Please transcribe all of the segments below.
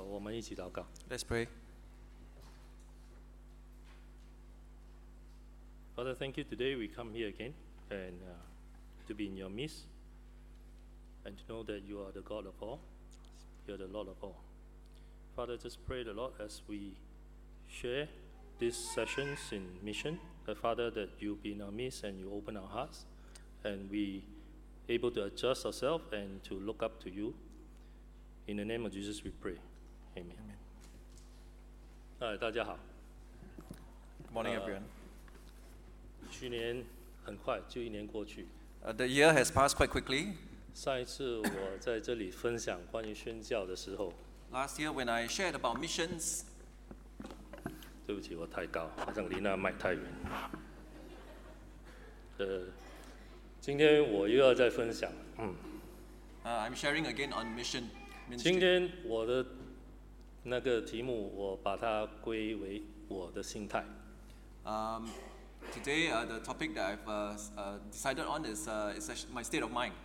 我们一起祷告。 Let's pray. Father, thank you. Today we come here again and to be in your midst and to know that you are the God of all. You are the Lord of all. Father, just pray the Lord as we share these sessions in mission. Father, that you be in our midst and you open our hearts and we able to adjust ourselves and to look up to you. In the name of Jesus we pray. Amen. 大家好。 Good morning, everyone. 去年很快就1年过去。 The year has passed quite quickly. 上一次我在这里分享关于宣教的时候， Last year, when I shared about missions, 对不起，我太高，好像离那麦太远。今天我又要再分享。 I'm sharing again on mission 今 ministry. 天我的那个题目，我把它归为我的心态。 Today, the topic that I've decided on is my state of mind.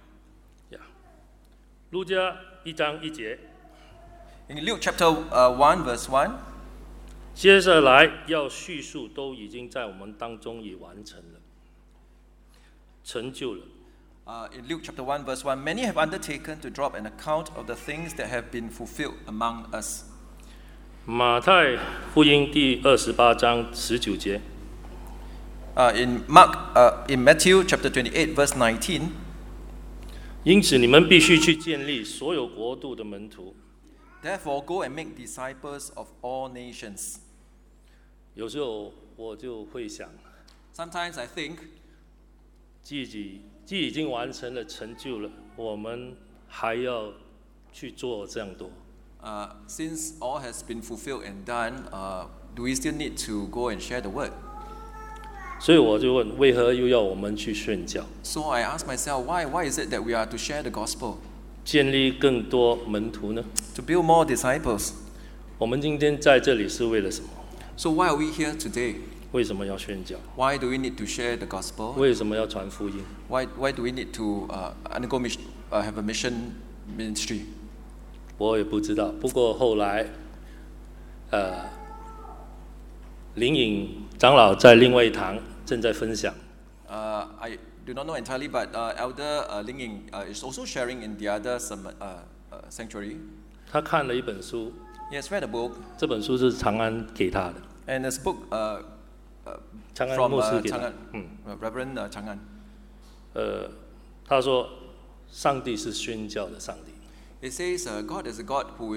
路加1章1节， In Luke chapter 1, verse 1, 接下来要叙述都已经在我们当中已完成了，成就了。 in Luke chapter 1, verse 1, many have undertaken to drop an account of the things that have been fulfilled among us. 马太福音第28章19节， In Matthew chapter 28, verse 19, 因此你们必须去建立所有国度的门徒。 therefore go and make disciples of all nations. 有时候我就会想， Sometimes I think 既已经完成了成就了，我们还要去做这样多。 since all has been fulfilled and done, do we still need to go and share the word? 所以我就问，为何又要我们去宣教， So I ask myself, why is it that we are to share the gospel? 建立更多门徒呢？ To build more disciples. 我们今天在这里是为了什么？ So why are we here today? 为什么要宣教？ Why do we need to share the gospel? 为什么要传福音？ Why do we need to have a mission ministry? 我也不知道。不过后来，灵隐长老在另外一堂正在分享， I do not know entirely, but Elder Ling Ying is also sharing in the other sanctuary. 他看了一本书， He has read a book, 这本书是长安给他的， and this book 长安 from 牧师给他 Chang'an, 的。 Reverend Chang'an. 他说，上帝是宣教的上帝。 It says God is a God who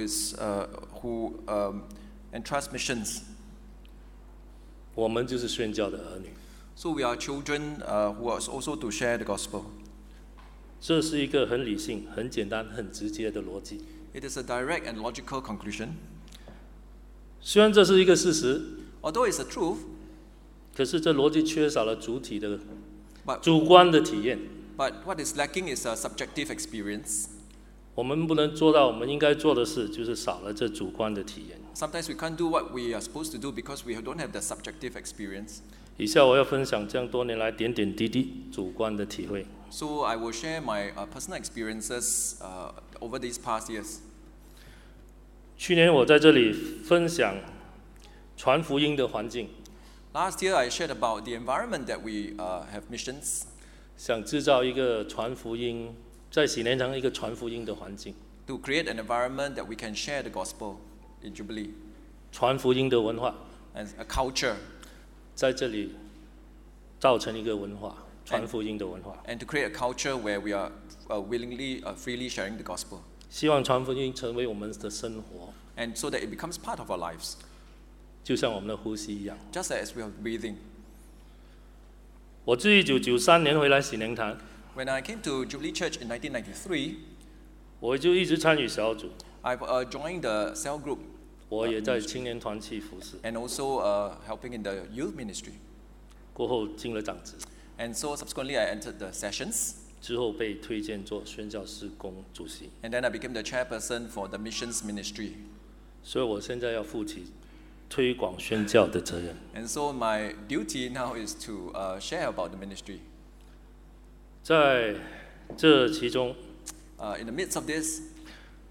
entrusts missions. 我们就是宣教的儿女， So we are children who are also to share the gospel. 这是一个很理性、很简单、很直接的逻辑。 It is a direct and logical conclusion. 虽然这是一个事实， Although it's a truth, 可是这逻辑缺少了主体的 but 主观的体验。 what is lacking is a subjective experience. 我们不能做到我们应该做的事，就是少了这主观的体验。 Sometimes we can't do what we are supposed to do because we don't have the subjective experience. 以下我要分享这样多年来点点滴滴主观的体会。 So I will share my personal experiences over these past years. 去年我在这里分享传福音的环境， Last year I shared about the environment that we have missions. 想制造一个传福音，在喜年堂一个传福音的环境， To create an environment that we can share the gospel in Jubilee 传福音的文化， and a culture, 在这里造成一个文化，传福音的文化。 and to create a culture where we are willingly, freely sharing the gospel, 希望传福音成为我们的生活， and so that it becomes part of our lives, 就像我们的呼吸一样。 just as we are breathing. 我自1993年回来喜年堂， When I came to Jubilee Church in 1993, 我就一直参与小组， I've joined the cell group 我也在青年团契服侍， and also helping in the youth ministry. 过后进了长职， And so subsequently I entered the sessions, 之后被推荐做宣教事工主席， and then I became the chairperson for the missions ministry. 所以我现在要负起推广宣教的责任。 And so my duty now is to share about the ministry. 在这其中， In the midst of this,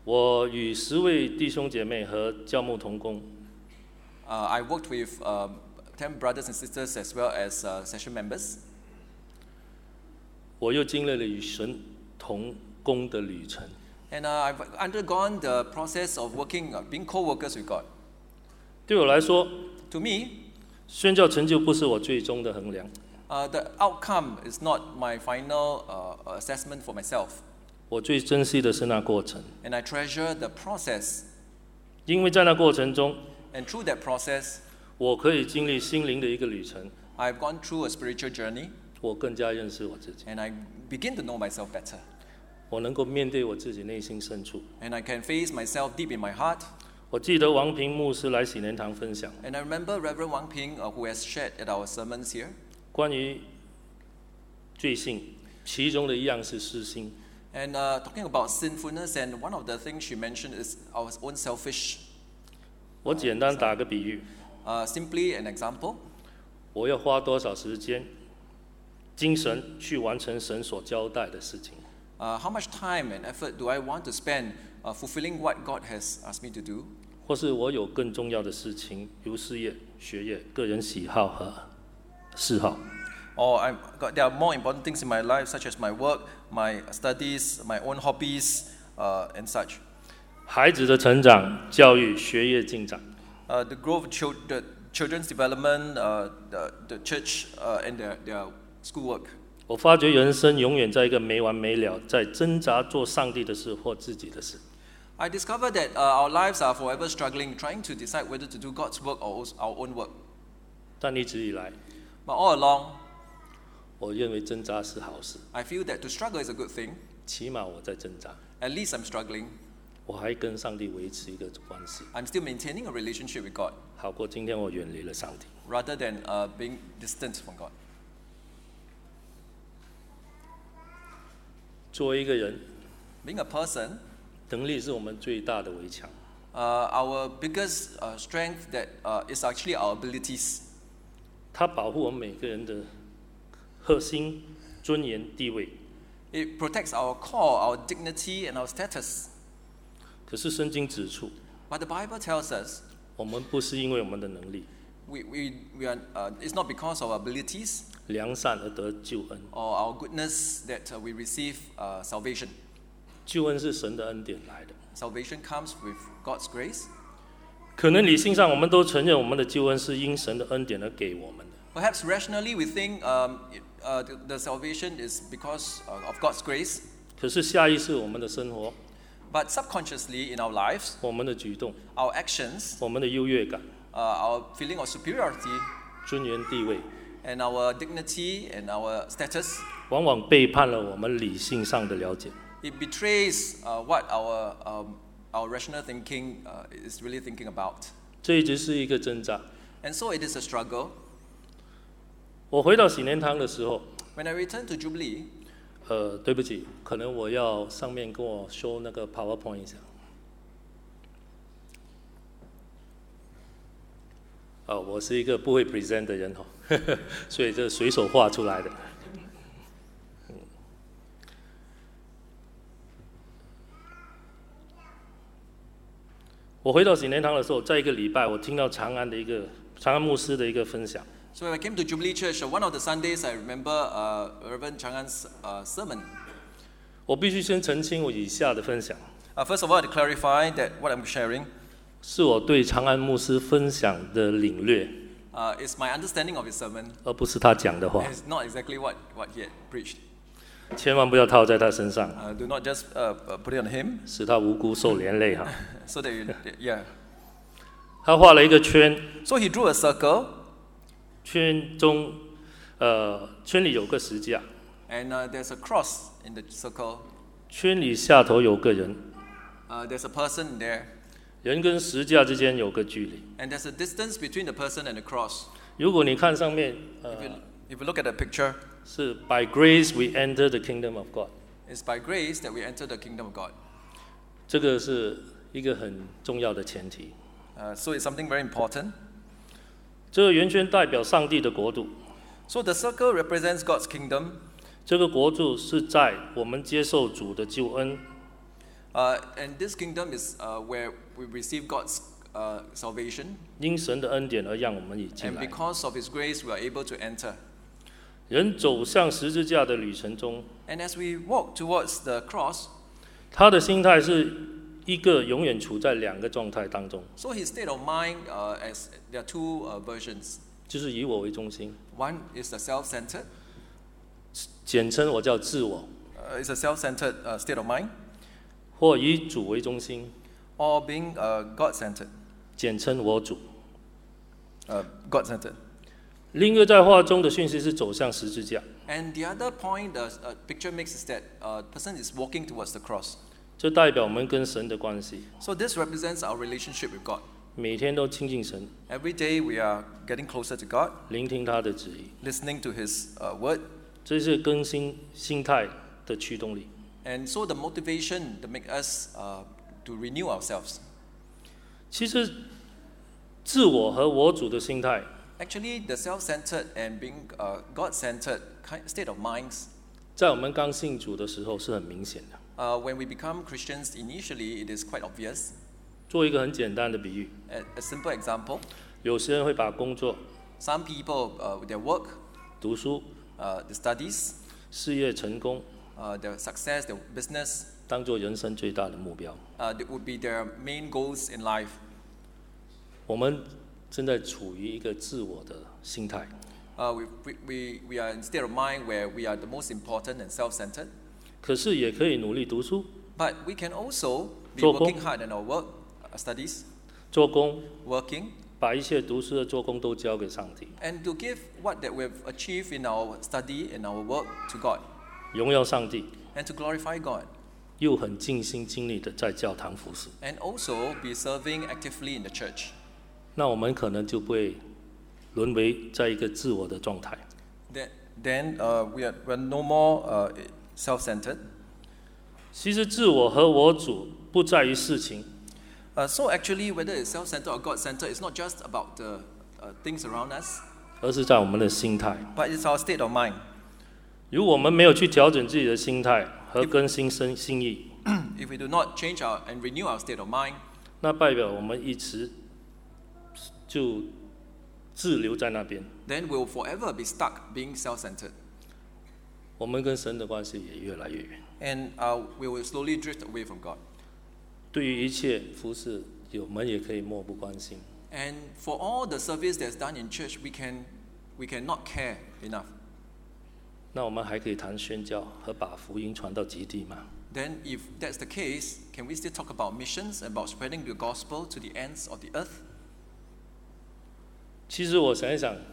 我与10位弟兄姐妹和教牧同工， I worked with 10 brothers and sisters as well as session members. 我又经历了与神同工的旅程。 And I've undergone the process of working, being co-workers with God. 对我来说， To me, 宣教成就不是我最终的衡量， the outcome is not my final assessment for myself. 我最珍惜的是那过程， And I treasure the process. 因为在那过程中， And through that process, 我可以经历心灵的一个旅程， I've gone through a spiritual journey. 我更加认识我自己， And I begin to know myself better. 我能够面对我自己内心深处。 And I can face myself deep in my heart. 我记得王平牧师来喜年堂分享 And I remember Reverend Wang Ping, who has shared at our sermons here, 关于罪性，其中的一样是私心。 and talking about sinfulness, and one of the things she mentioned is our own selfish. 我简单打个比喻， Simply an example, 我要花多少时间、精神去完成神所交代的事情？ how much time and effort do I want to spend fulfilling what God has asked me to do? 或是我有更重要的事情，如事业、学业、个人喜好和嗜好。 Or there are more important things in my life, such as my work, my studies, my own hobbies, and such. 孩子的成长、教育、学业进展， The growth of children's development, the church, and their schoolwork. 我发觉人生永远在一个没完没了，在挣扎做上帝的事或自己的事。 I discovered that our lives are forever struggling, trying to decide whether to do God's work or our own work. 但一直以来， But all along, 我认为挣扎是好事， I feel that to struggle is a good thing. 起码我在挣扎， At least I'm struggling. 我还跟上帝维持一个关系， I'm still maintaining a relationship with God, 好过今天我远离了上帝。 rather than being distant from God. 作为一个人， Being a person, 能力是我们最大的围墙。 our biggest strength that is actually our abilities. 它保护我们每个人的核心、尊严、地位。 It protects our core, our dignity, and our status. 可是圣经指出， But the Bible tells us 我们不是因为我们的能力、 we are, it's not because of our abilities 良善而得救恩。 or our goodness that we receive salvation. 救恩是神的恩典来的。 Salvation comes with God's grace. 可能理性上我们都承认我们的救恩是因神的恩典而给我们的， Perhaps rationally we think the salvation is because of God's grace. 可是下意识我们的生活、 But subconsciously in our lives, 我们的举动、 our actions, 我们的优越感、 our feeling of superiority, 尊严、地位， and our dignity and our status, 往往背叛了我们理性上的了解。 it betrays what our rational thinking is really thinking about. 这一直是一个挣扎。 And so it is a struggle. 我回到喜年堂的时候， When I return to Jubilee, 对不起，可能我要上面跟我 show 那个 PowerPoint 一下。我是一个不会 present 的人所以这随手画出来的。我回到喜年堂的时候，在一个礼拜，我听到长安牧师的一个分享。 so when I came to Jubilee Church, one of the Sundays I remember Reverend Changan's sermon. 我必须先澄清我以下的分享， First of all, to clarify that what I'm sharing 是我对长安牧师分享的领略， is my understanding of his sermon. 而不是他讲的话。 It's not exactly what he had preached. 千万不要套在他身上， Do not just put it on him 使他无辜受连累 so that yeah. 他画了一个圈， So he drew a circle, 圈中，圈里有个石架， and there's a cross in the circle. 圈里下头有个人， There's a person in there, 人跟石架之间有个距离。 and there's a distance between the person and the cross. 如果你看上面， If you look at the picture, 是 By grace we enter the kingdom of God， it's by grace that we enter the kingdom of God. 这个是一个很重要的前提。 So it's something very important. 这个圆圈代表上帝的国度， So the circle represents God's kingdom. 这个国度是在我们接受主的救恩， And this kingdom is where we receive God's salvation. 因神的恩典而让我们已进 And 来。 because of His grace, we are able to enter. 人走向十字架的旅程中， And as we walk towards the cross, 他的心态是一个永远处在两个状态当中， so his state of mind, as there are two versions. 就是以我为中心， One is the self-centered. 简称我叫自我， It's a self-centered state of mind, 或以主为中心， or being God-centered. 简称我主。 God-centered. 另一个在画中的讯息是走向十字架， And the other point the picture makes is that a person is walking towards the cross. 这代表我们跟神的关系， So this represents our relationship with God. 每天都亲近神， Every day we are getting closer to God, 聆听他的旨意， listening to His word. 这是更新心态的驱动力。 And so the motivation to make us to renew ourselves. 其实，自我和我主的心态， Actually, the self-centered and being God-centered state of minds, 在我们刚信主的时候是很明显的。 when we become Christians, initially it is quite obvious. 做一个很简单的比喻， A simple example, 有些人会把工作、 some people with their work, 读书、 their studies, 事业成功 their success, their business, 当做人生最大的目标。 that would be their main goals in life. 我们正在处于一个自我的心态， We are in a state of mind where we are the most important and self-centered. 可是也可以努力读书、 But we can also be 做工。 working hard in our work, studies, 做工， working, 把一切读书的做工都交给上帝， and to give what that we've achieved in our study and our work to God, 荣耀上帝， and to glorify God, 又很尽心尽力的在教堂服侍。 and also be serving actively in the church. 那我们可能就不会沦为在一个自我的状态。 Then we're no more self-centered. 其实自我和我主不在于事情， So actually, whether it's self-centered or God-centered, it's not just about the things around us, 而是在我们的心态。 but it's our state of mind. 如果我们没有去调整自己的心态和更新心意， If we do not change and renew our state of mind, 那代表我们一直就滞留在那边， then we'll forever be stuck being self-centered. 我们跟神的关系也越来越远。 And we will slowly drift away from God. 对于一切服侍，我们也可以漠不关心。 And for all the service that's done in church, we can not care enough. 那我们还可以谈宣教和把福音传到极地吗？ Then if that's the case, can we still talk about missions, about spreading the gospel to the ends of the earth? 其实我想一想，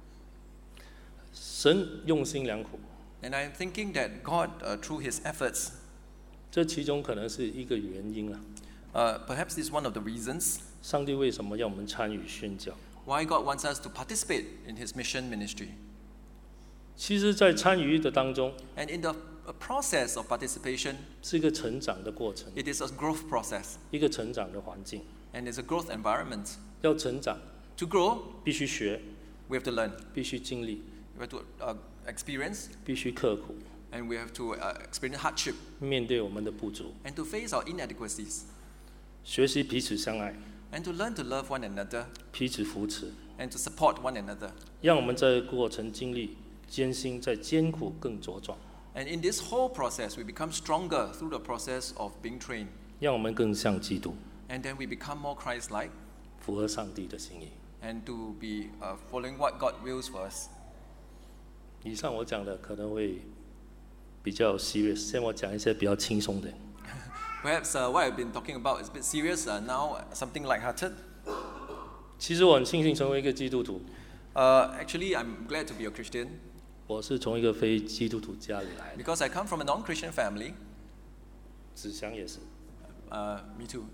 神用心良苦， And I'm thinking that God, through His efforts, 这其中可能是一个原因啊。 perhaps this is one of the reasons 上帝为什么要我们参与宣教？ why God wants us to participate in His mission ministry. 其实，在参与的当中， And in the process of participation, 是一个成长的过程， it is a growth process, 一个成长的环境。 and it's a growth environment. 要成长， To grow, 必须学， we have to learn, 必须经历， we have to experience, 必须刻苦， and we have to experience hardship, 面对我们的不足， and to face our inadequacies, 学习彼此相爱， and to learn to love one another, 彼此扶持， and to support one another. 让我们在过程经历艰辛，在艰苦更茁壮， And in this whole process, we become stronger through the process of being trained. 让我们更像基督， And then we become more Christ-like, 符合上帝的心意。 and to be following what God wills for us. 以上我讲的可能会比较 serious， 现在我讲一些比较轻松的。 Perhaps what I've been talking about is a bit serious, now something lighthearted. 其实我很庆幸成为一个基督徒， Actually, I'm glad to be a Christian 我是从一个非基督徒家里来的， because I come from a non-Christian family. 子祥也是。 Me too.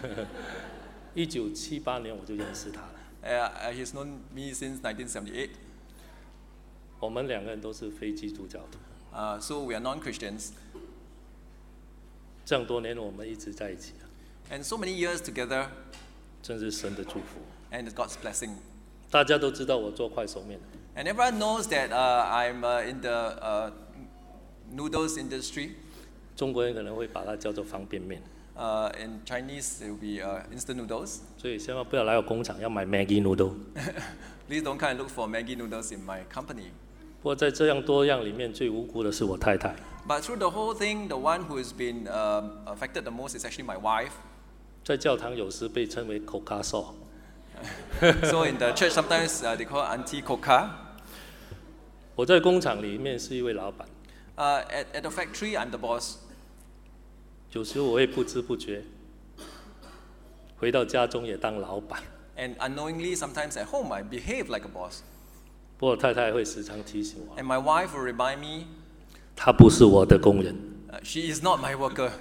1978年我就认识他了， He's known me since 1978. 我们两个人都是非基督教徒。 So we are non-Christians. 这样多年我们一直在一起， And so many years together, 真是神的祝福。 and it's God's blessing. 大家都知道我做快手面的， And everyone knows that I'm in the noodles industry. 中国人可能会把它叫做方便面。 In Chinese, it will be instant noodles. 所以千万不要来我工厂要买 Maggi noodle。 Please don't come and look for Maggi noodles in my company. 不过在这样多样里面，最无辜的是我太太。 But through the whole thing, the one who has been affected the most is actually my wife. 在教堂有时被称为 Coca so。 So in the church, sometimes they call her Auntie Coca. 我在工厂里面是一位老板， At the factory, I'm the boss. 有时候我会不知不觉回到家中也当老板。 And unknowingly, sometimes at home, I behave like a boss. 不过太太会时常提醒我， And my wife will remind me, 她不是我的工人。 she is not my worker.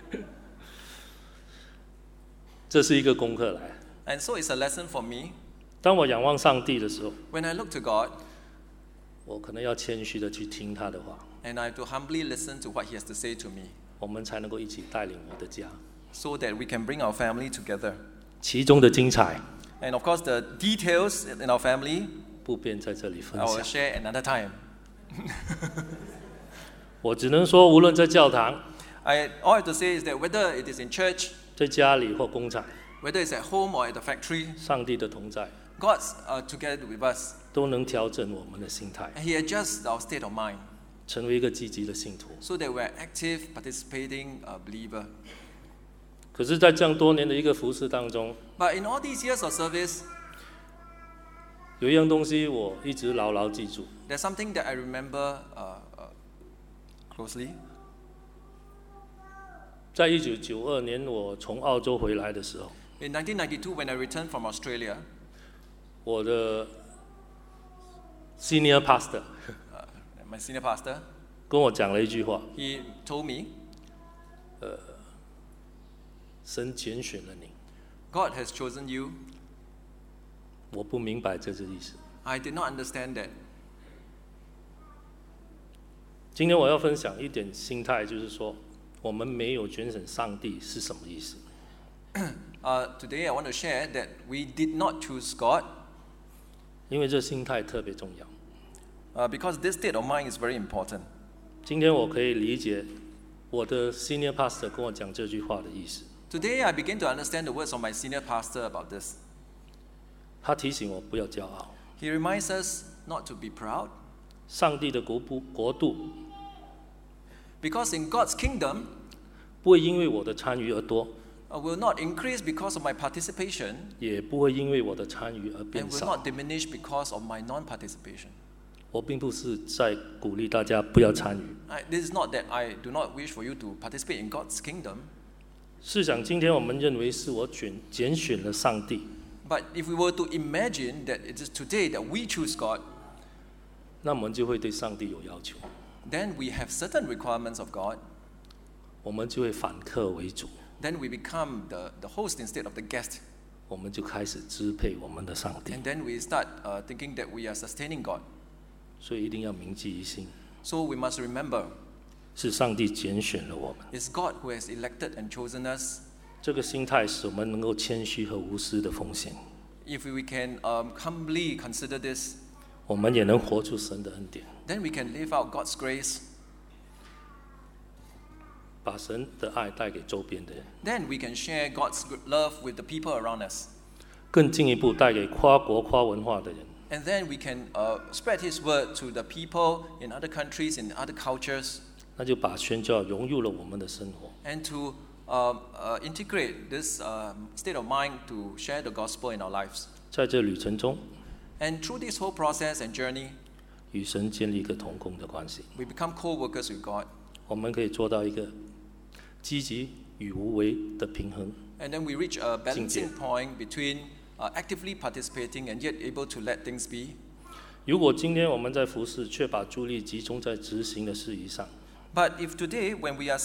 这是一个功课来。 And so it's a lesson for me. 当我仰望上帝的时候， When I look to God, 我可能要谦虚的去听他的话， and I have to humbly listen to what He has to say to me, 我们才能够一起带领我的家。 so that we can bring our family together. 其中的精彩， And of course, the details in our family, 不便在这里分 I will 享。 share another time. 我只能说，无论在教堂、 All I have to say is that whether it is in church, 在家里或工厂， whether it's at home or at the factory, 上帝的同在 God's together with us. 都能调整我们的心态， And He adjusts our state of mind 成为一个积极的信徒。 so that we're active, participating believer. 可是，在这样多年的一个服事当中， But in all these years of service, 有一样东西我一直牢牢记住， there's something that I remember closely. 在1992年我从澳洲回来的时候， In 1992, when I returned from Australia, 我的 senior pastor my senior pastor, 跟我讲了一句话： he told me, 神拣选了你。 God has chosen you. 我不明白这个意思。 I did not understand that. 今天我要分享一点心态，就是说，我们没有拣选上帝是什么意思？ Today, I want to share that we did not choose God 因为这心态特别重要。 because this state of mind is very important. 今天我可以理解我的 senior pastor 跟我讲这句话的意思。 Today, I begin to understand the words of my senior pastor about this. 他提醒我不要骄傲， He reminds us not to be proud 上帝的国度 because in God's kingdom, 不会因为我的参与而多， will not increase because of my participation 也不会因为我的参与而 and 变 will 少。 not diminish because of my non-participation. 我并不是在鼓励大家不要参与。 This is not that I do not wish for you to participate in God's kingdom. 试想，今天我们认为是我拣选了上帝， But if we were to imagine that it is today that we choose God, 那我们就会对上帝有要求， then we have certain requirements of God. 我们就会反客为主， Then we become the host instead of the guest. 我们就开始支配我们的上帝。 And then we start thinking that we are sustaining God. 所以一定要铭记于心， So we must remember, 是上帝拣选了我们。 it's God who has elected and chosen us. 这个心态使我们能够谦虚和无私的奉献， If we can humbly consider this, 我们也能活出神的恩典， then we can live out God's grace. 把神的爱带给周边的人， Then we can share God's love with the people around us. 更进一步带给跨国跨文化的人。 And then we can spread His word to the people in other countries, in other cultures, 那就把宣教融入了我们的生活， and to integrate this state of mind to share the gospel in our lives. 在这旅程中， And through this whole process and journey, 与神建立一个同工的关系， we become co-workers with God. 我们可以做到一个积极与无为的平衡。 And then we reach a balancing point between actively participating and yet able to let things be. 如果今天我们在服事，却把注意力集中在执行的事宜上， But if today, when we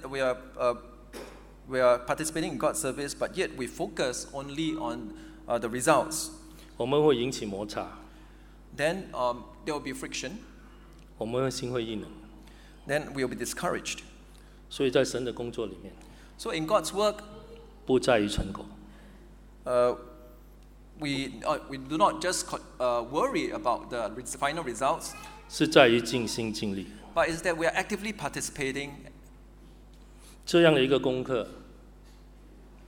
are participating in God's service, but yet we focus only on the results, 我们会引起摩擦， then there will be friction. 我们心会意冷。 Then we will be discouraged. 所以在神的工作里面， So in God's work, 不在于成果， we do not just worry about the final results, 是在于尽心尽力。 but is that we are actively participating. 这样的一个功课，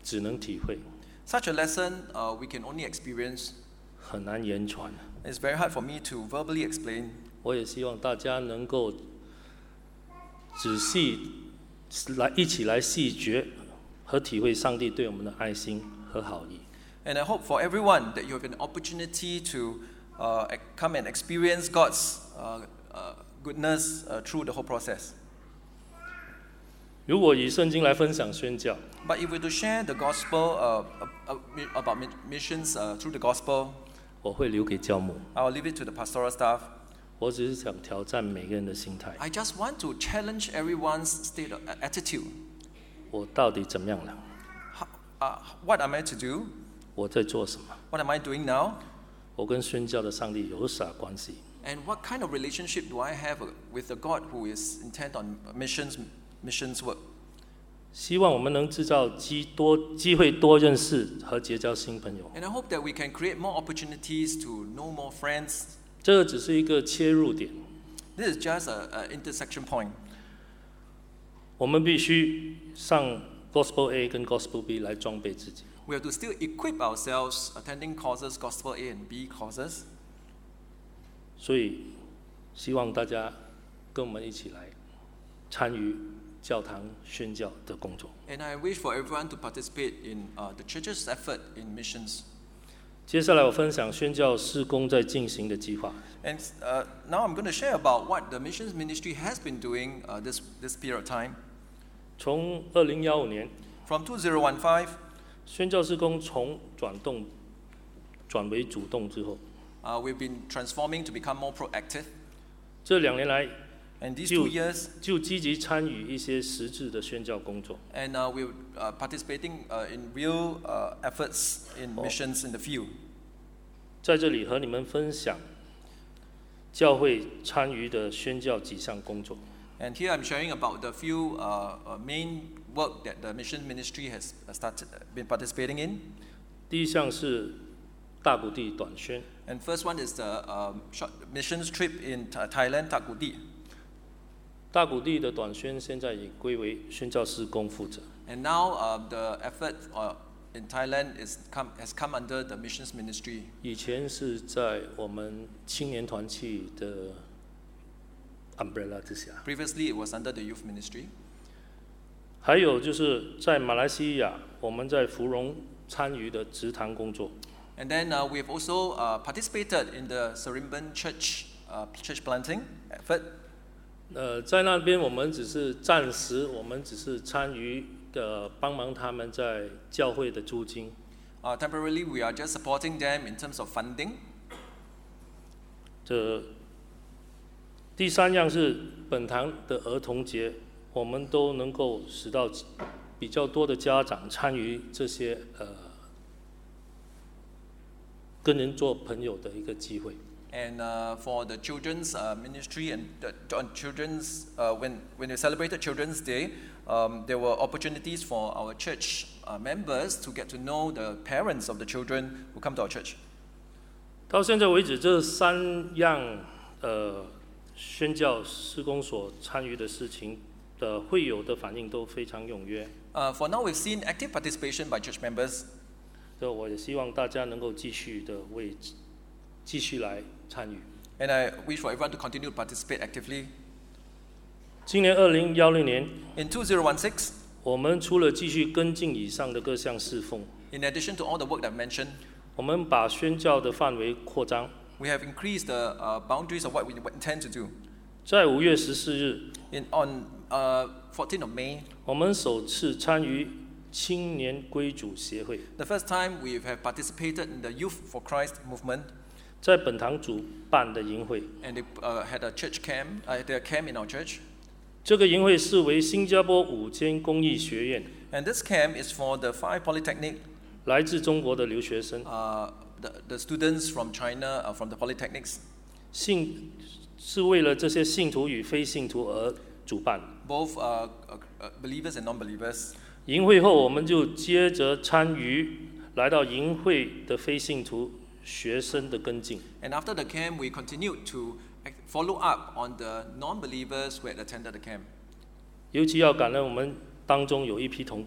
只能体会， Such a lesson we can only experience. 很难言传。 It's very hard for me to verbally explain. 我也希望大家能够仔细一起来细觉和体会上帝对我们的爱心和好意。 And I hope for everyone that you have an opportunity to come and experience God's goodness through the whole process. 如果以圣经来分享宣教， But if we to share the gospel about missions through the gospel, 我会留给教牧。 I'll leave it to the pastoral staff. 我只是想挑战每个人的心态， I just want to challenge everyone's state of attitude. 我到底怎么样了？ What am I to do? 我在做什么？ What am I doing now? 我跟宣教的上帝有啥关系？ And what kind of relationship do I have with the God who is intent on missions work? 希望我们能制造机会多认识和结交新朋友。 And I hope that we can create more opportunities to know more friends. 这个只是一个切入点， This is just an intersection point. 我们必须上 Gospel A 跟 Gospel B 来装备自己。 We have to still equip ourselves attending courses, Gospel A and B courses. 所以，希望大家跟我们一起来参与教堂宣教的工作。 And I wish for everyone to participate in the church's effort in missions. 接下来我分享宣教事工在进行的计划。 And now I'm going to share about what the missions ministry has been doing this period of time. 从2015年， From 2015, 宣教事工从转为主动之后， we've been transforming to become more proactive. 这2年来 And these 2 years, 就积极参与一些实质的宣教工作。 and we're participating in real efforts in missions in the field. 在这里和你们分享教会参与的宣教几项工作。 And here I'm sharing about the few main work that the mission ministry has been participating in. 第一项是大谷地短宣， And first one is the short missions trip in Thailand, Takudi. 大谷地的短宣现在已归为宣教事工负责。 And now the effort in Thailand has come under the missions ministry. 以前是在我们青年团契的 umbrella 之下。 Previously, it was under the youth ministry. 还有就是在马来西亚，我们在芙蓉参与的植堂工作。 And then we've also participated in the Seremban church planting effort. 在那边我们只是暂时，我们只是参与帮忙他们在教会的租金。 Temporarily, we are just supporting them in terms of funding. 第3样是本堂的儿童节，我们都能够使到比较多的家长参与这些跟人做朋友的一个机会。 And for the children's ministry and children's when we celebrated Children's Day, there were opportunities for our church members to get to know the parents of the children who come to our church. 到现在为止，这3样宣教事工所参与的事情的会友的反应都非常踊跃。 For now, we've seen active participation by church members. 我也希望大家能够继续来参与。 And I wish for everyone to continue to participate actively. 今年2016年， In 2016, 我们除了继续跟进以上的各项侍奉， in addition to all the work that I've mentioned, 我们把宣教的范围扩张。 we have increased the boundaries of what we intend to do. 在5月14日， On 14th of May, 我们首次参与青年归主协会， the first time we have participated in the Youth for Christ movement, 在本堂主办的营会。 and they had a church camp, their camp in our church. 这个营会是为新加坡5间公益学院 And this camp is for the 5 polytechnic, 来自中国的留学生， the students from China, from the polytechnics, 是为了这些信徒与非信徒而主办。 both believers and non-believers. 营会后，我们就接着参与来到营会的非信徒学生的跟进。 And after the camp, we continued to follow up on the non-believers who had attended the camp. 尤其要感恩我们当中有一批同工，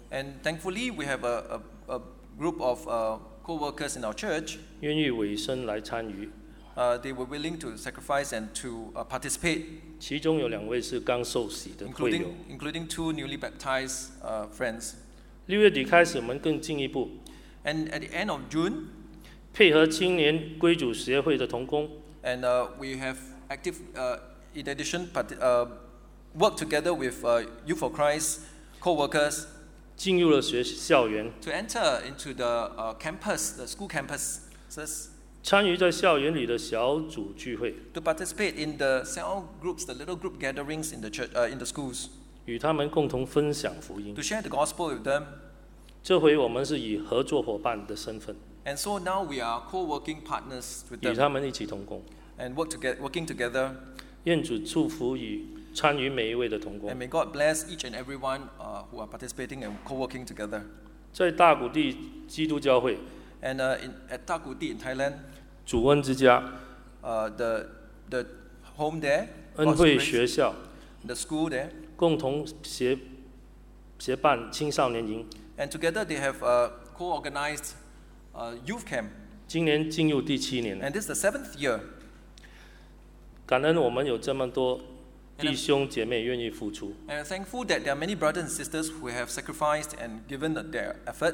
And thankfully, we have a group of co-workers in our church. 愿意委身来参与。 They were willing to sacrifice and to participate, 其中有2位是刚受洗的会友。 including 2 newly baptized friends. 6月底开始，我们更进一步， And at the end of June, 配合青年归主协会的同工， and we have active, in addition, work together with Youth for Christ co-workers 进入了校园， to enter into the campus, the school campuses, 参与在校园里的小组聚会， to participate in the cell groups, the little group gatherings in the church, in the schools, 与他们共同分享福音。 to share the gospel with them. 这回我们是以合作伙伴的身份， And so now we are co-working partners with 与 them 他们一起同工。 and working together. 愿主祝福与参与每一位的同工 And。may God bless each and every one who are participating and co-working together. 在大谷地基督教会 And at Takuti in Thailand, 主恩之家 the home there, 恩惠学校 the school there, 共同协办青少年营， and together they have co-organized youth camp. 今年进入第7年， And this is the 7th year. 感恩我们有这么多弟兄姐妹愿意付出。 And I'm thankful that there are many brothers and sisters who have sacrificed and given their effort.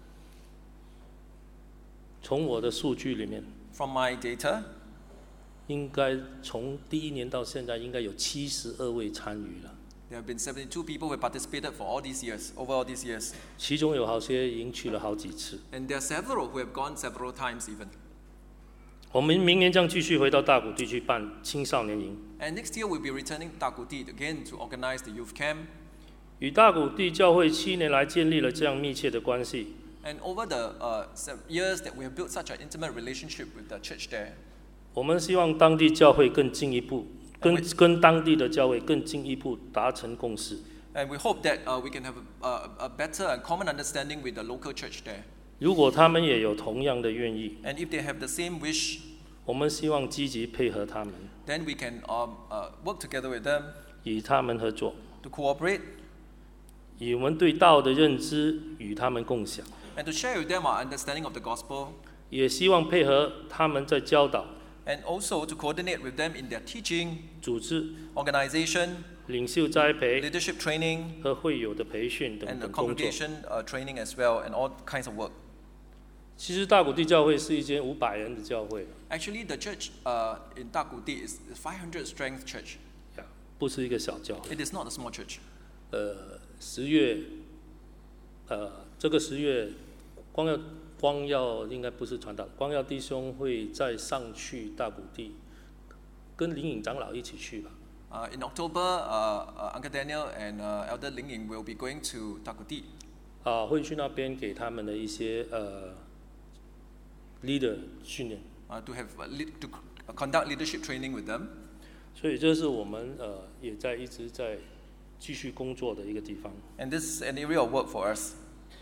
从我的数据里面， From my data, 应该从第1年到现在，应该有72位参与了， there have been 72 people who have participated for all these years, over all these years. 其中有好些已经去了好几次。 And there are several who have gone several times even. 我们明年将继续回到大谷地去办青少年营， And next year we'll be returning to Takuti again to organize the youth camp. 与大谷地教会7年来建立了这样密切的关系。 And over the years that we have built such an intimate relationship with the church there, 我们希望当地教会更进一步，跟当地的教会更进一步达成共识。 and we hope that we can have a better and common understanding with the local church there. 如果他们也有同样的愿意， And if they have the same wish, 我们希望积极配合他们， then we can work together with them 与他们合作， to cooperate 以我们对道的认知与他们共享， and to share with them our understanding of the gospel, 也希望配合他们在教导、 and also to coordinate with them in their teaching, 组织、 organization, 领袖栽培 leadership training, 和会友的培训等 and the 等工作。 congregation training as well, and all kinds of work. 其实大谷地教会是一间500人的教会， Actually, the church in Takuti is a 500 strength church. 不是一个小教会。 It is not a small church. 10月，这个10月，光耀应该不是传道，光耀弟兄会再上去大谷地，跟灵隐长老一起去吧。 In October, Uncle Daniel and Elder Ling Ying will be going to Takuti. 会去那边给他们的一些leader 训练。 To conduct leadership training with them. 所以这是我们也一直在继续工作的一个地方。 And this is an area of work for us.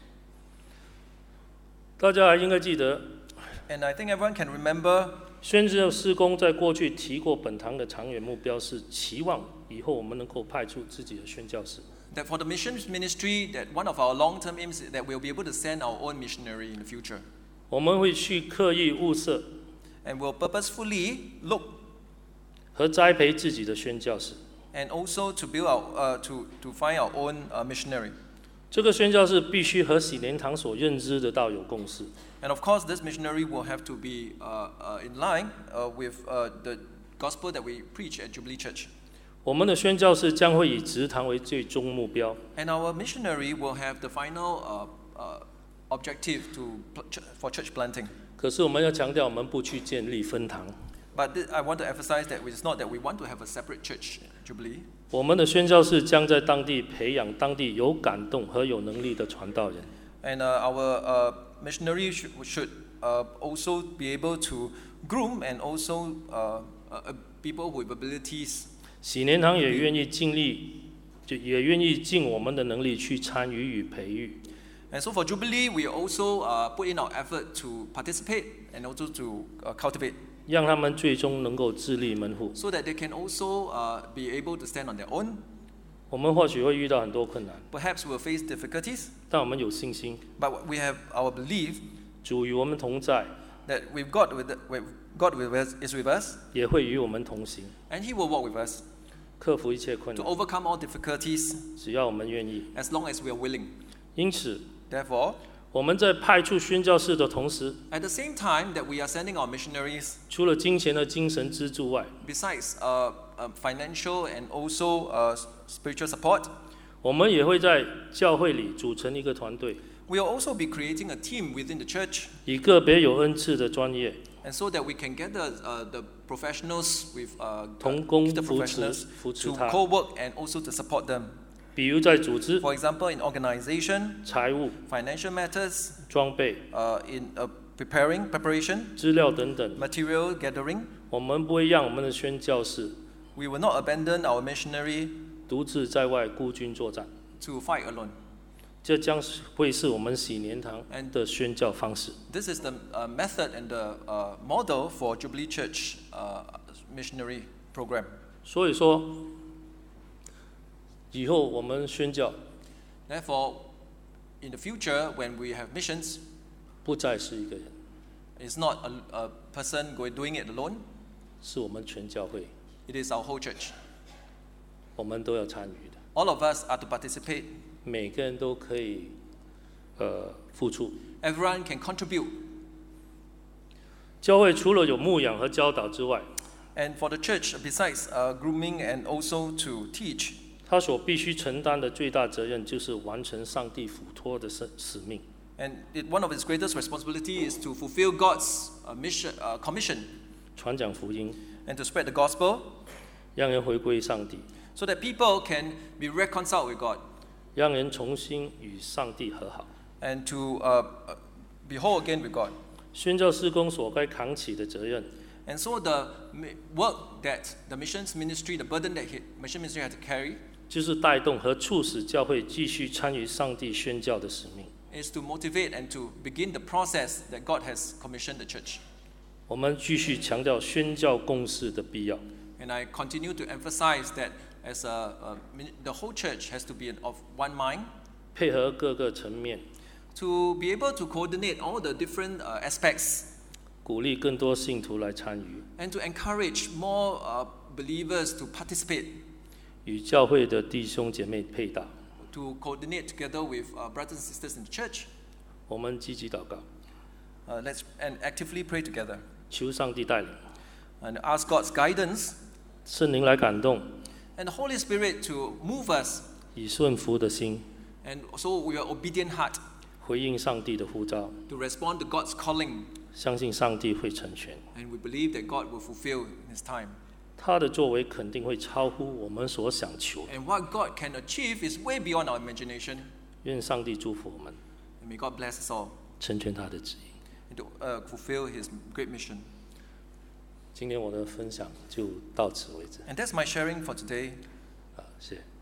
大家还应该记得， And I think everyone can remember 宣教事工在过去提过本堂的长远目标是期望以后我们能够派出自己的宣教士。 that for the missions ministry, that one of our long-term aims is that we'll be able to send our own missionary in the future. 我们会去刻意物色 And we'll purposefully look 和栽培自己的宣教士。 and also to build our, to find our own missionary. 这个宣教士必须和喜莲堂所认知的道有共识。 And of course, this missionary will have to be in line with the gospel that we preach at Jubilee Church. 我们的宣教士将会以植堂为最终目标， And our missionary will have the final objective for church planting. 可是我们要强调，我们不去建立分堂。 But I want to emphasize that it's not that we want to have a separate church at Jubilee. 我们的宣教士将在当地培养当地有感动和有能力的传道人。 And our missionary should also be able to groom and also people with abilities. 喜莲堂也愿意也愿意尽我们的能力去参与与培育。 And so for Jubilee, we also put in our effort to participate and also to cultivate, 让他们最终能够自立门户。 so that they can also be able to stand on their own. 我们或许会遇到很多困难， Perhaps we'll face difficulties, 但我们有信心， but we have our belief 主与我们同在， that God is with us, 也会与我们同行， and He will walk with us 克服一切困 to 难， overcome all difficulties 只要我们愿意。 as long as we are willing. 因此， Therefore, 我们在派出宣教士的同时， at the same time that we are sending our missionaries, 除了金钱的精神支柱外， besides financial and also spiritual support, 我们也会在教会里组成一个团队， we will also be creating a team within the church, 以个别有恩赐的专业 and so that we can gather the professionals with 同工 gifted 扶持 professionals 扶持 to 他， co-work and also to support them. 比如在组织、 For example, in organization, 财务、 financial matters, 装备、 in preparation, 资料等等。 material gathering. 我们不会让我们的宣教士 We will not abandon our missionary 独自在外孤军作战， to fight alone. 这将会是我们喜年堂 And 的宣教方式。 This is the method and the model for Jubilee Church missionary program. 所以说，以后我们宣教 Therefore, in the future, when we have missions, 不再是一个人， it's not a person doing it alone. 是我们全教会， It is our whole church. 我们都要参与的， All of us are to participate. 每个人都可以付出。 Everyone can contribute. 教会除了有牧养和教导之外， And for the church, besides grooming and also to teach, 他所必须承担的最大责任就是完成上帝嘱托的使命。 and one of its greatest responsibility is to fulfill God's commission 传讲福音， and to spread the gospel 让人回归上帝， so that people can be reconciled with God 让人重新与上帝和好。 and to be whole again with God. 宣教事工所该扛起的责任， And so the work that the missions ministry, the burden that mission ministry had to carry, 就是带动和促使教会继续参与上帝宣教的使命。 is to motivate and to begin the process that God has commissioned the church. 我们继续强调宣教共事的必要， And I continue to emphasize that as the whole church has to be of one mind 配合各个层面， to be able to coordinate all the different aspects 鼓励更多信徒来参与， and to encourage more believers to participate, 与教会的弟兄姐妹配搭。 to coordinate together with brothers and sisters in the church. 我们积极祷告， Let's and actively pray together 求上帝带领， and ask God's guidance 圣灵来感动， and the Holy Spirit to move us, 以顺服的心 and so with an obedient heart 回应上帝的呼召， to respond to God's calling. 相信上帝会成全， And we believe that God will fulfill in His time. 他的作为肯定会超乎我们所想求的。 And what God can achieve is way beyond our imagination. 愿上帝祝福我们， And may God bless us all 成全他的旨意。 and to fulfill His great mission. 今天我的分享就到此为止， And that's my sharing for today. 谢谢。